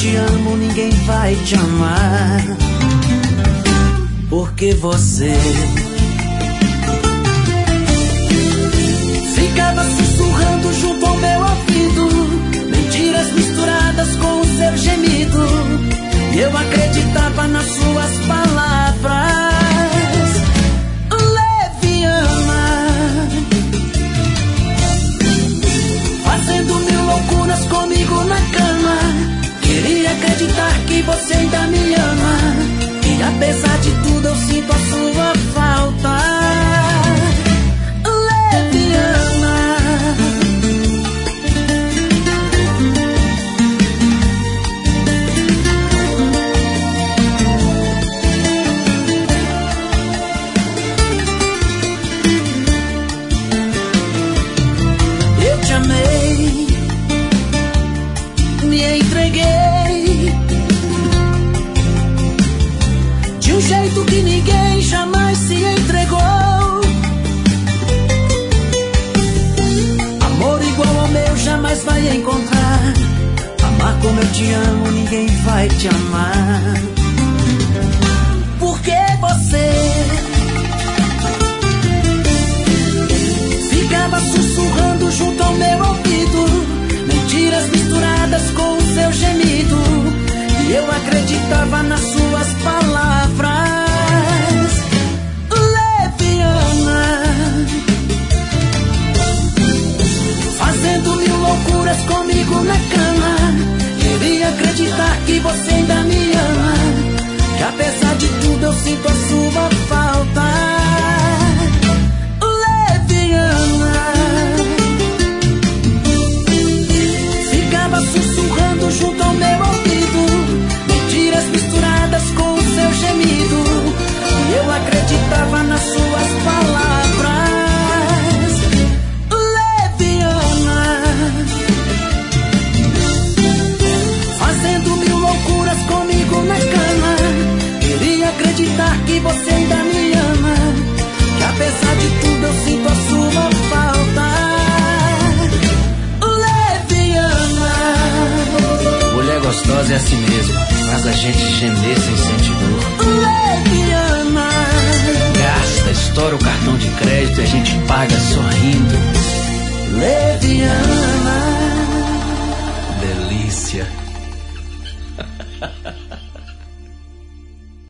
te amo, ninguém vai te amar. Porque você ficava sussurrando junto ao meu ouvido, mentiras misturadas com o seu gemido, e eu acreditava nas suas palavras. Fazendo mil loucuras comigo na cama, queria acreditar que você ainda me ama, e apesar de tudo eu sinto a sua falta. Leviana, eu te amei, me entreguei de um jeito que ninguém jamais se entregou. Amor igual ao meu jamais vai encontrar. Amar como eu te amo, ninguém vai te amar. Porque você ficava sussurrando junto ao meu ouvido, mentiras misturadas com o seu gemido, e eu acreditava nas suas palavras. Leviana, fazendo mil loucuras comigo na cama, queria acreditar que você ainda me ama, que apesar de tudo eu sinto a sua falta. Sussurrando junto ao meu ouvido, mentiras misturadas com o seu gemido, e eu acreditava nas suas palavras. Leviana, fazendo mil loucuras comigo na cama, queria acreditar que você ainda me ama, que apesar de tudo eu sinto a sua falta. Mulher gostosa é assim mesmo, faz a gente gemer sem sentir dor. Leviana, Gasta, estoura o cartão de crédito e a gente paga sorrindo. Leviana.